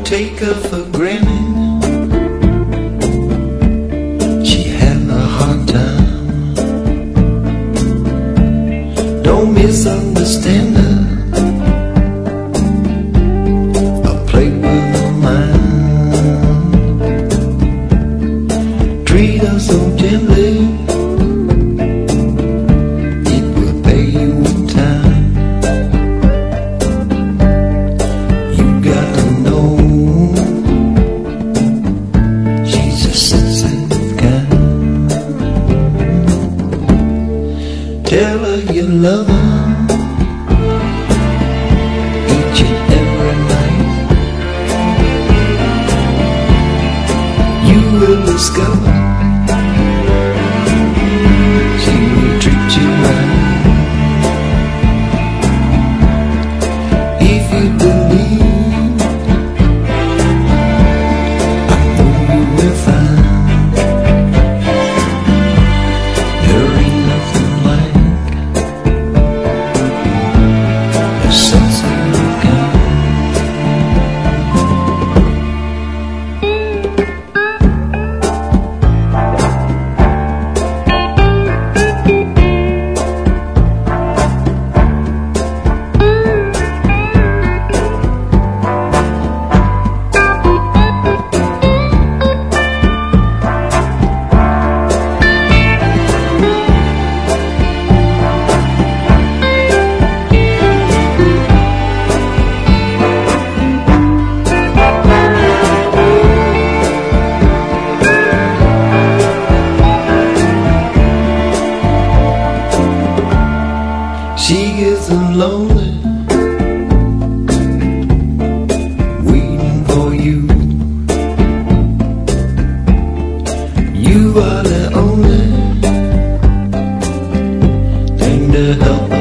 take her for granted. She had a hard time. Don't misunderstand her. I play with her mind. Treat her so gently. It will pay you in time. You got to know she's a sensitive kind. Tell her you love her each and every night. You will discover she will treat you right. If you believe, I know you will find there ain't nothing like a sensitive kind. She isn't lonely, waiting for you. You are the only thing to help